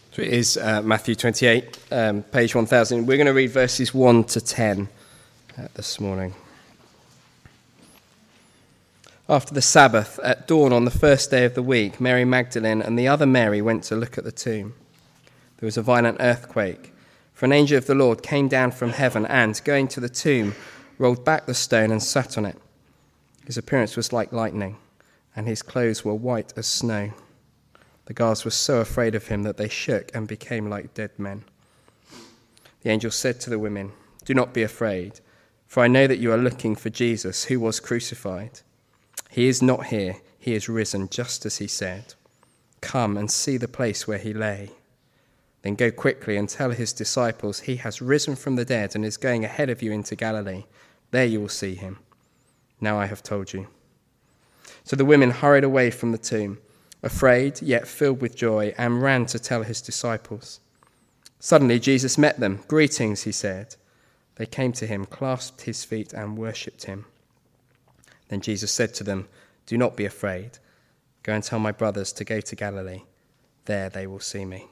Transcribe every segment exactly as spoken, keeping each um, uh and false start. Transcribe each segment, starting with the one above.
So it is uh, Matthew twenty-eight, um, page one thousand. We're going to read verses one to ten uh, this morning. After the Sabbath, at dawn on the first day of the week, Mary Magdalene and the other Mary went to look at the tomb. There was a violent earthquake, for an angel of the Lord came down from heaven and, going to the tomb, rolled back the stone and sat on it. His appearance was like lightning, and his clothes were white as snow. The guards were so afraid of him that they shook and became like dead men. The angel said to the women, "Do not be afraid, for I know that you are looking for Jesus, who was crucified. He is not here, he is risen, just as he said. Come and see the place where he lay. Then go quickly and tell his disciples, he has risen from the dead and is going ahead of you into Galilee. There you will see him. Now I have told you." So the women hurried away from the tomb, afraid, yet filled with joy, and ran to tell his disciples. Suddenly Jesus met them. "Greetings," he said. They came to him, clasped his feet, and worshipped him. Then Jesus said to them, "Do not be afraid. Go and tell my brothers to go to Galilee. There they will see me."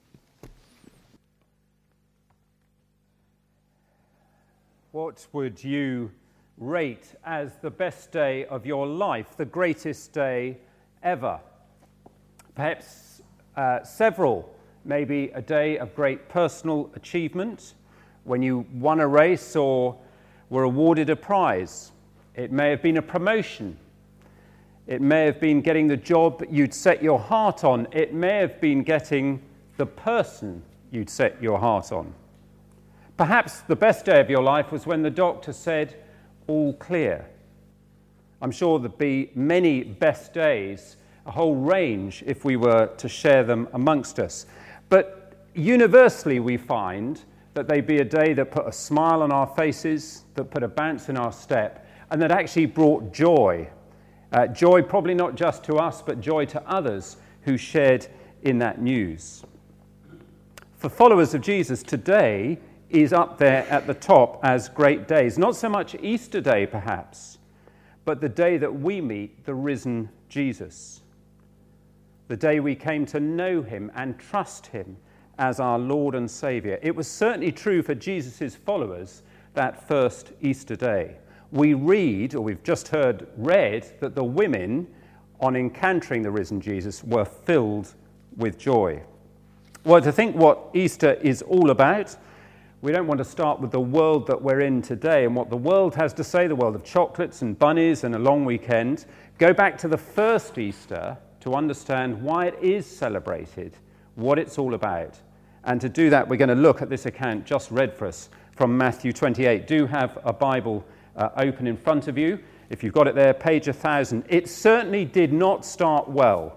What would you rate as the best day of your life, the greatest day ever? Perhaps uh, several, maybe a day of great personal achievement, when you won a race or were awarded a prize. It may have been a promotion. It may have been getting the job you'd set your heart on. It may have been getting the person you'd set your heart on. Perhaps the best day of your life was when the doctor said, "All clear." I'm sure there'd be many best days, a whole range if we were to share them amongst us. But universally we find that they'd be a day that put a smile on our faces, that put a bounce in our step, and that actually brought joy. Uh, joy probably not just to us, but joy to others who shared in that news. For followers of Jesus, today is up there at the top as great days. Not so much Easter Day, perhaps, but the day that we meet the risen Jesus. The day we came to know him and trust him as our Lord and Saviour. It was certainly true for Jesus' followers that first Easter day. We read, or we've just heard read, that the women, on encountering the risen Jesus, were filled with joy. Well, to think what Easter is all about, we don't want to start with the world that we're in today and what the world has to say, the world of chocolates and bunnies and a long weekend. Go back to the first Easter to understand why it is celebrated, what it's all about. And to do that, we're going to look at this account just read for us from Matthew twenty-eight. Do have a Bible uh, open in front of you. If you've got it there, page one thousand. It certainly did not start well.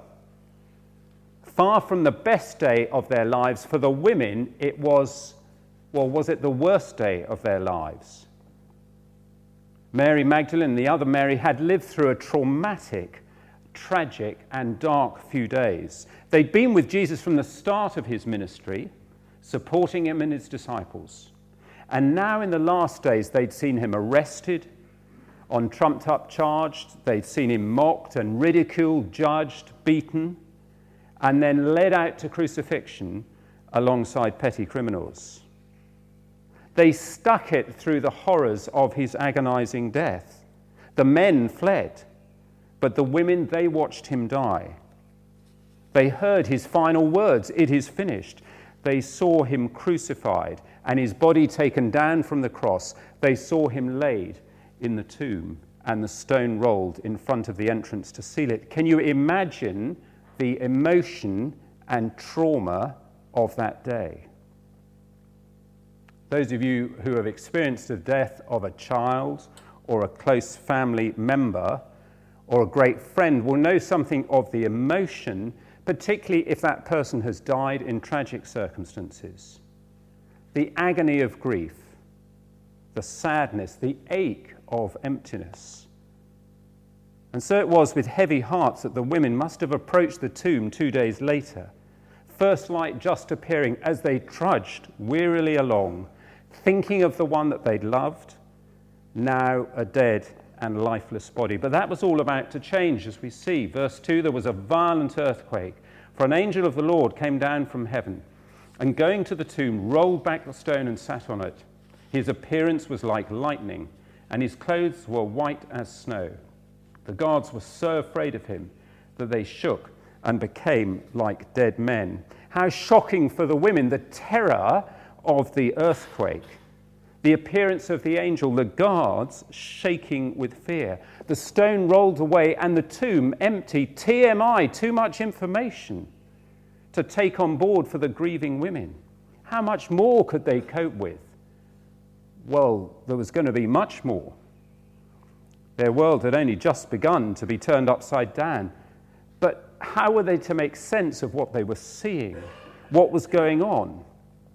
Far from the best day of their lives, for the women, it was... Well, was it the worst day of their lives? Mary Magdalene and the other Mary had lived through a traumatic, tragic, and dark few days. They'd been with Jesus from the start of his ministry, supporting him and his disciples. And now in the last days, they'd seen him arrested, on trumped-up charge. They'd seen him mocked and ridiculed, judged, beaten, and then led out to crucifixion alongside petty criminals. They stuck it through the horrors of his agonizing death. The men fled, but the women, they watched him die. They heard his final words, "It is finished." They saw him crucified and his body taken down from the cross. They saw him laid in the tomb and the stone rolled in front of the entrance to seal it. Can you imagine the emotion and trauma of that day? Those of you who have experienced the death of a child or a close family member or a great friend will know something of the emotion, particularly if that person has died in tragic circumstances. The agony of grief, the sadness, the ache of emptiness. And so it was with heavy hearts that the women must have approached the tomb two days later, first light just appearing as they trudged wearily along, thinking of the one that they'd loved, now a dead and lifeless body. But that was all about to change, as we see. Verse two, there was a violent earthquake, for an angel of the Lord came down from heaven. and going to the tomb, rolled back the stone and sat on it. His appearance was like lightning, and his clothes were white as snow. The guards were so afraid of him that they shook and became like dead men. How shocking for the women, the terror of the earthquake, the appearance of the angel, the guards shaking with fear, the stone rolled away and the tomb empty. T M I, too much information to take on board for the grieving women. How much more could they cope with? Well, there was going to be much more. Their world had only just begun to be turned upside down. But how were they to make sense of what they were seeing? What was going on?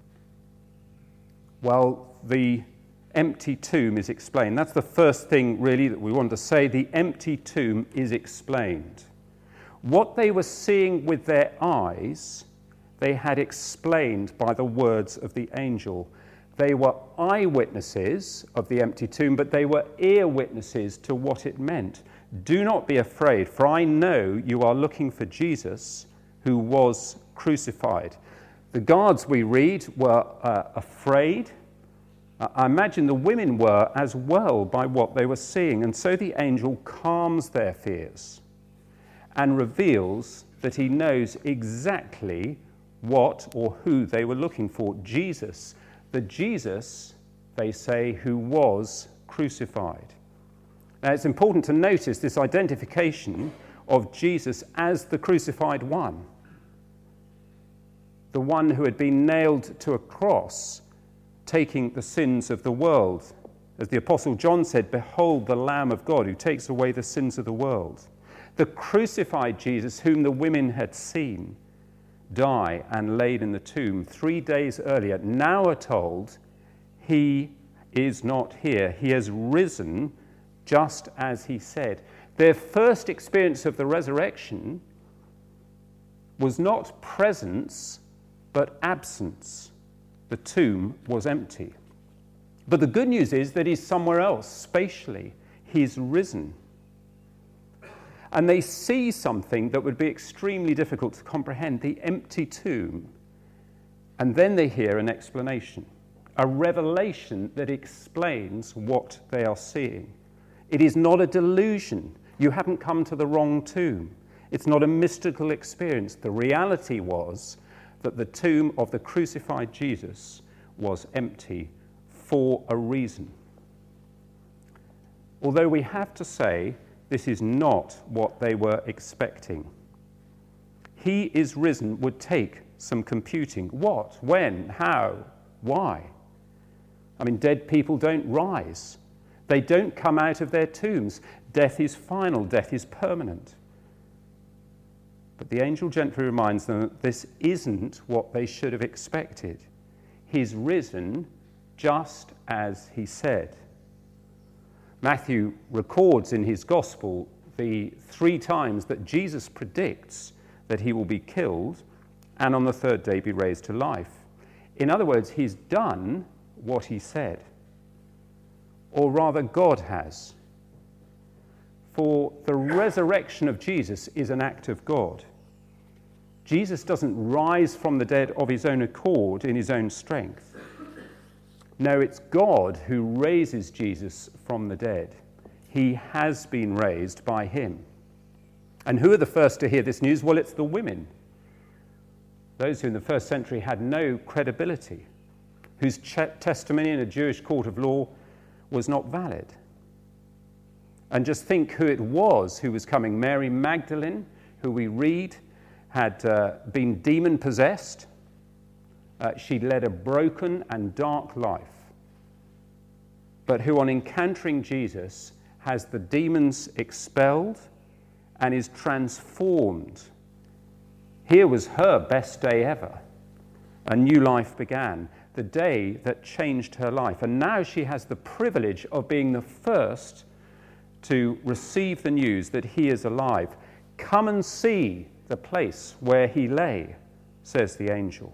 Well, the empty tomb is explained. That's the first thing, really, that we want to say. The empty tomb is explained. What they were seeing with their eyes, they had explained by the words of the angel. They were eyewitnesses of the empty tomb, but they were ear witnesses to what it meant. Do not be afraid, for I know you are looking for Jesus, who was crucified. The guards, we read, were uh, afraid. Uh, I imagine the women were as well by what they were seeing. And so the angel calms their fears and reveals that he knows exactly what or who they were looking for. Jesus, the Jesus, they say, who was crucified. Now, it's important to notice this identification of Jesus as the crucified one, the one who had been nailed to a cross, taking the sins of the world. As the Apostle John said, "Behold the Lamb of God who takes away the sins of the world." The crucified Jesus, whom the women had seen die and laid in the tomb three days earlier, now are told he is not here. He has risen just as he said. Their first experience of the resurrection was not presence, but absence. The tomb was empty. But the good news is that he's somewhere else, spatially. He's risen. And they see something that would be extremely difficult to comprehend, the empty tomb. And then they hear an explanation, a revelation that explains what they are seeing. It is not a delusion. You haven't come to the wrong tomb. It's not a mystical experience. The reality was that the tomb of the crucified Jesus was empty for a reason. Although we have to say, this is not what they were expecting. He is risen would take some computing. What? When? How? Why? I mean, dead people don't rise. They don't come out of their tombs. Death is final. Death is permanent. But the angel gently reminds them that this isn't what they should have expected. He's risen just as he said. Matthew records in his gospel the three times that Jesus predicts that he will be killed and on the third day be raised to life. In other words, he's done what he said. Or rather, God has. For the resurrection of Jesus is an act of God. Jesus doesn't rise from the dead of his own accord in his own strength. No, it's God who raises Jesus from the dead. He has been raised by him. And who are the first to hear this news? Well, it's the women. Those who in the first century had no credibility, whose ch- testimony in a Jewish court of law was not valid. And just think who it was who was coming. Mary Magdalene, who we read had uh, been demon-possessed. Uh, she led a broken and dark life, but who on encountering Jesus has the demons expelled and is transformed. Here was her best day ever. A new life began, the day that changed her life. And now she has the privilege of being the first to receive the news that he is alive. Come and see the place where he lay, says the angel.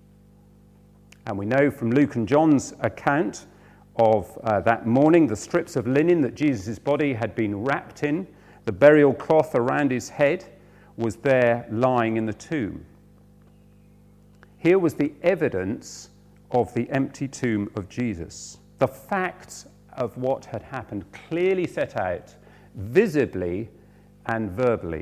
And we know from Luke and John's account of uh, that morning, the strips of linen that Jesus' body had been wrapped in, the burial cloth around his head, was there lying in the tomb. Here was the evidence of the empty tomb of Jesus. The facts of what had happened clearly set out, visibly and verbally.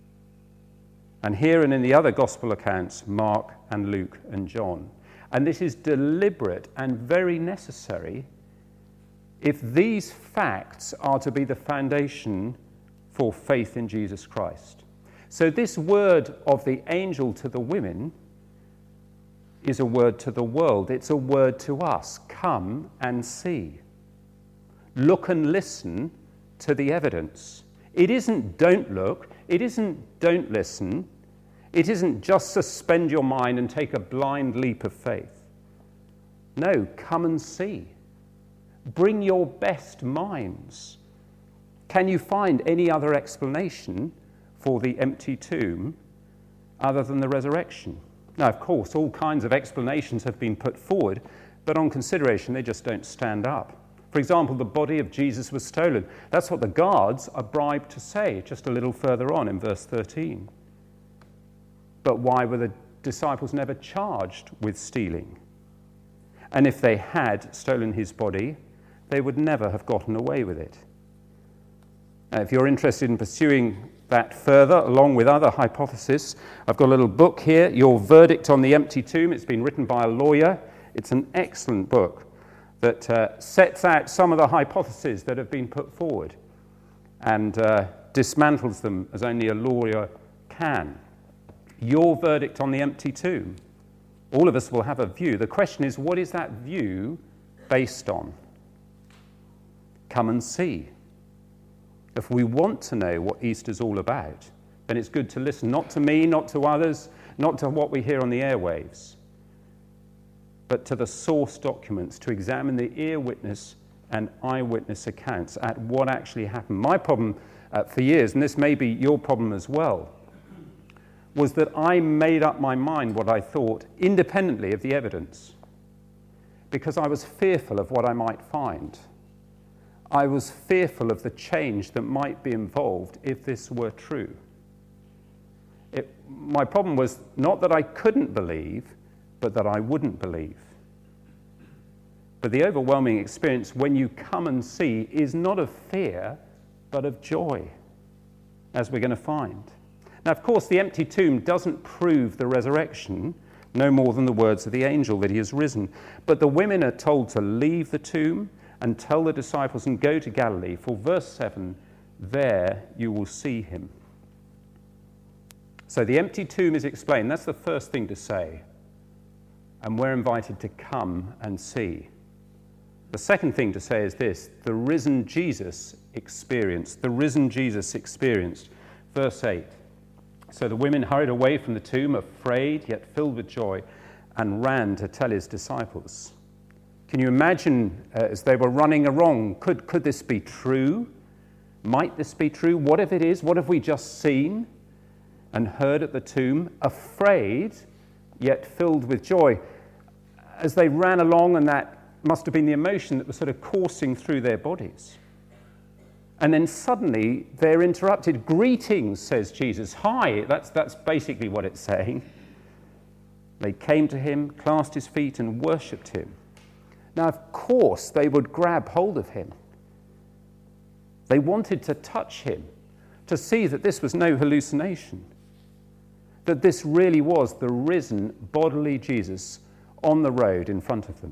And here and in the other gospel accounts, Mark and Luke and John. And this is deliberate and very necessary if these facts are to be the foundation for faith in Jesus Christ. So this word of the angel to the women is a word to the world. It's a word to us. Come and see. Look and listen to the evidence. It isn't don't look. It isn't don't listen. It isn't just suspend your mind and take a blind leap of faith. No, come and see. Bring your best minds. Can you find any other explanation for the empty tomb other than the resurrection? Now, of course, all kinds of explanations have been put forward, but on consideration, they just don't stand up. For example, the body of Jesus was stolen. That's what the guards are bribed to say, just a little further on in verse thirteen. But why were the disciples never charged with stealing? And if they had stolen his body, they would never have gotten away with it. Now, if you're interested in pursuing that further, along with other hypotheses, I've got a little book here, Your Verdict on the Empty Tomb. It's been written by a lawyer. It's an excellent book that uh, sets out some of the hypotheses that have been put forward and uh, dismantles them as only a lawyer can. Your verdict on the empty tomb. All of us will have a view. The question is, what is that view based on? Come and see. If we want to know what Easter's all about, then it's good to listen, not to me, not to others, not to what we hear on the airwaves, but to the source documents, to examine the ear witness and eyewitness accounts at what actually happened. My problem uh, for years, and this may be your problem as well, was that I made up my mind what I thought independently of the evidence because I was fearful of what I might find. I was fearful of the change that might be involved if this were true. It, my problem was not that I couldn't believe, but that I wouldn't believe. But the overwhelming experience when you come and see is not of fear, but of joy, as we're going to find. Now, of course, the empty tomb doesn't prove the resurrection, no more than the words of the angel that he has risen. But the women are told to leave the tomb and tell the disciples and go to Galilee, for verse seven, there you will see him. So the empty tomb is explained. That's the first thing to say. And we're invited to come and see. The second thing to say is this: the risen Jesus experienced. The risen Jesus experienced. Verse eight. So the women hurried away from the tomb, afraid yet filled with joy, and ran to tell his disciples. Can you imagine uh, as they were running along, could, could this be true? Might this be true? What if it is? What have we just seen and heard at the tomb? Afraid yet filled with joy. As they ran along, and that must have been the emotion that was sort of coursing through their bodies. And then suddenly they're interrupted. Greetings, says Jesus. Hi, that's, that's basically what it's saying. They came to him, clasped his feet, and worshipped him. Now, of course, they would grab hold of him. They wanted to touch him, to see that this was no hallucination, that this really was the risen bodily Jesus on the road in front of them.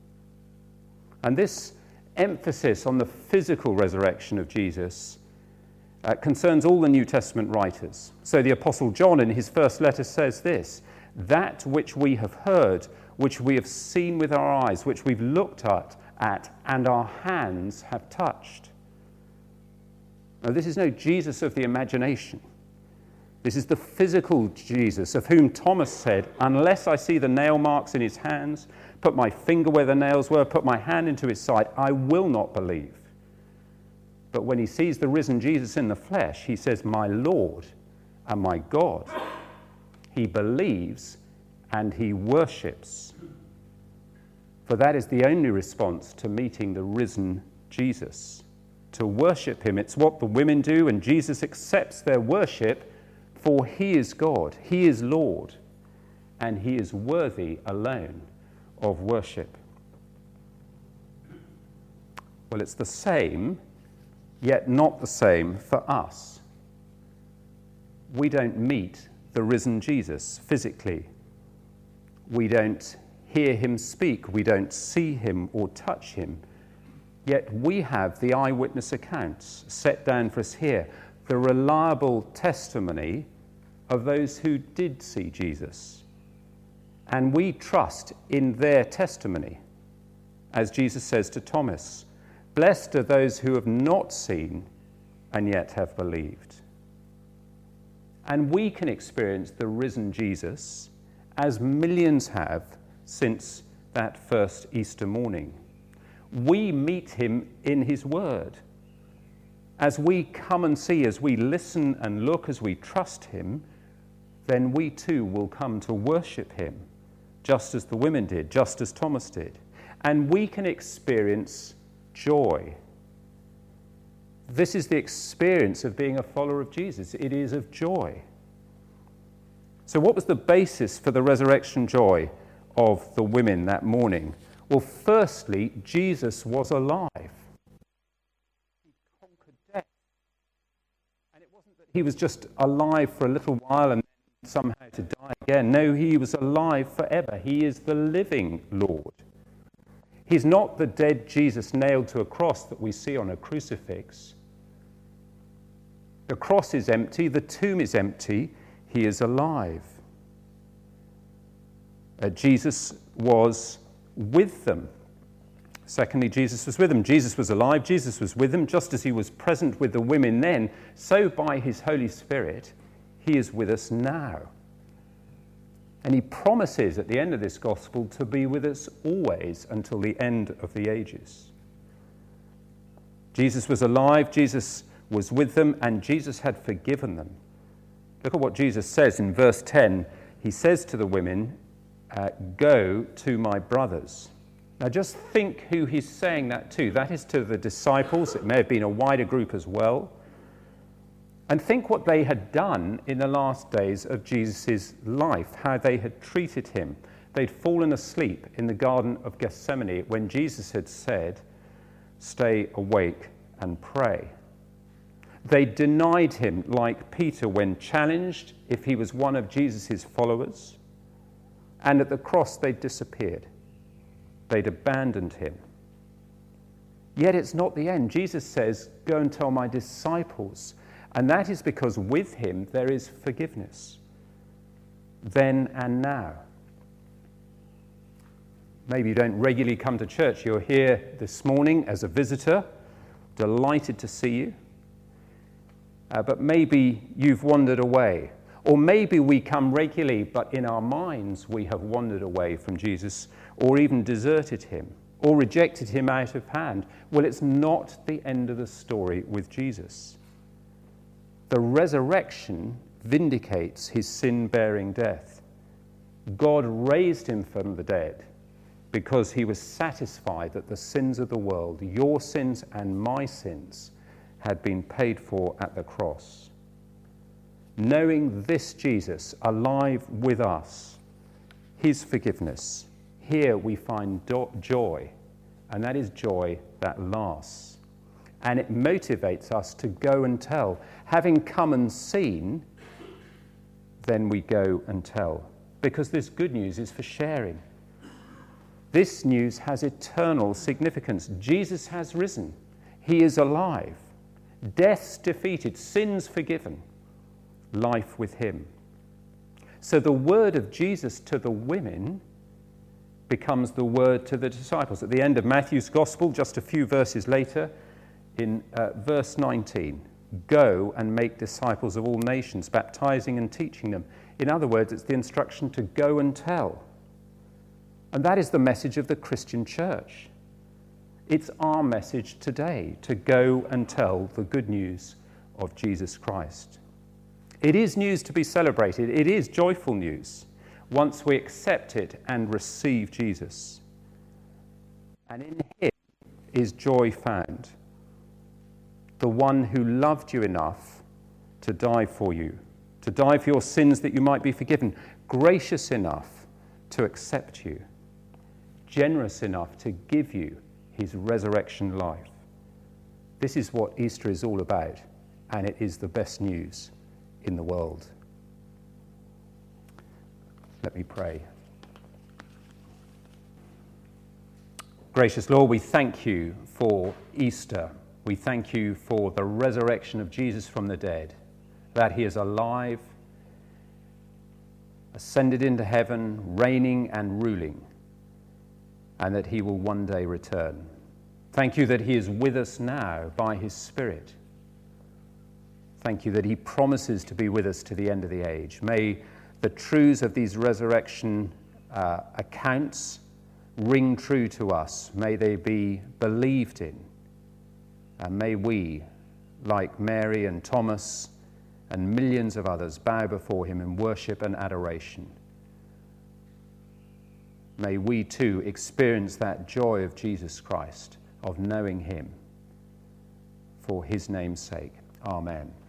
And this emphasis on the physical resurrection of Jesus uh, concerns all the New Testament writers. So the Apostle John in his first letter says this: that which we have heard, which we have seen with our eyes, which we've looked at, at and our hands have touched. Now, this is no Jesus of the imagination. This is the physical Jesus of whom Thomas said, unless I see the nail marks in his hands, put my finger where the nails were, put my hand into his side, I will not believe. But when he sees the risen Jesus in the flesh, he says, my Lord and my God. He believes and he worships. For that is the only response to meeting the risen Jesus. To worship him. It's what the women do, and Jesus accepts their worship, for he is God, he is Lord, and he is worthy alone of worship. Well, it's the same, yet not the same for us. We don't meet the risen Jesus physically. We don't hear him speak. We don't see him or touch him. Yet we have the eyewitness accounts set down for us here, the reliable testimony of those who did see Jesus. And we trust in their testimony. As Jesus says to Thomas, "Blessed are those who have not seen and yet have believed." And we can experience the risen Jesus as millions have since that first Easter morning. We meet him in his word. As we come and see, as we listen and look, as we trust him, then we too will come to worship him, just as the women did, just as Thomas did. And we can experience joy. This is the experience of being a follower of Jesus. It is of joy. So what was the basis for the resurrection joy of the women that morning? Well, firstly, Jesus was alive. He conquered death. And it wasn't that he was just alive for a little while and then somehow to die again. No, he was alive forever. He is the living Lord. He's not the dead Jesus nailed to a cross that we see on a crucifix. The cross is empty, the tomb is empty, he is alive. Uh, Jesus was with them. Secondly, Jesus was with them. Jesus was alive, Jesus was with them, just as he was present with the women then, so by his Holy Spirit, he is with us now. And he promises at the end of this gospel to be with us always until the end of the ages. Jesus was alive, Jesus was with them, and Jesus had forgiven them. Look at what Jesus says in verse ten. He says to the women, uh, "Go to my brothers." Now just think who he's saying that to. That is to the disciples. It may have been a wider group as well. And think what they had done in the last days of Jesus' life, how they had treated him. They'd fallen asleep in the Garden of Gethsemane when Jesus had said, "Stay awake and pray." They denied him like Peter when challenged if he was one of Jesus' followers. And at the cross they'd disappeared. They'd abandoned him. Yet it's not the end. Jesus says, "Go and tell my disciples." And that is because with him there is forgiveness, then and now. Maybe you don't regularly come to church. You're here this morning as a visitor, delighted to see you. Uh, but maybe you've wandered away. Or maybe we come regularly, but in our minds we have wandered away from Jesus, or even deserted him, or rejected him out of hand. Well, it's not the end of the story with Jesus. The resurrection vindicates his sin-bearing death. God raised him from the dead because he was satisfied that the sins of the world, your sins and my sins, had been paid for at the cross. Knowing this Jesus alive with us, his forgiveness, here we find do- joy, and that is joy that lasts. And it motivates us to go and tell. Having come and seen, then we go and tell. Because this good news is for sharing. This news has eternal significance. Jesus has risen. He is alive. Death's defeated, sins forgiven, life with him. So the word of Jesus to the women becomes the word to the disciples. At the end of Matthew's gospel, just a few verses later, in uh, verse nineteen, "Go and make disciples of all nations, baptizing and teaching them." In other words, it's the instruction to go and tell. And that is the message of the Christian church. It's our message today, to go and tell the good news of Jesus Christ. It is news to be celebrated. It is joyful news once we accept it and receive Jesus. And in him is joy found. The one who loved you enough to die for you, to die for your sins that you might be forgiven. gracious enough to accept you, generous enough to give you his resurrection life. This is what Easter is all about, and it is the best news in the world. Let me pray. Gracious Lord, we thank you for Easter. We thank you for the resurrection of Jesus from the dead, that he is alive, ascended into heaven, reigning and ruling, and that he will one day return. Thank you that he is with us now by his Spirit. Thank you that he promises to be with us to the end of the age. May the truths of these resurrection uh, accounts ring true to us. May they be believed in. And may we, like Mary and Thomas and millions of others, bow before him in worship and adoration. May we too experience that joy of Jesus Christ, of knowing him, for his name's sake. Amen.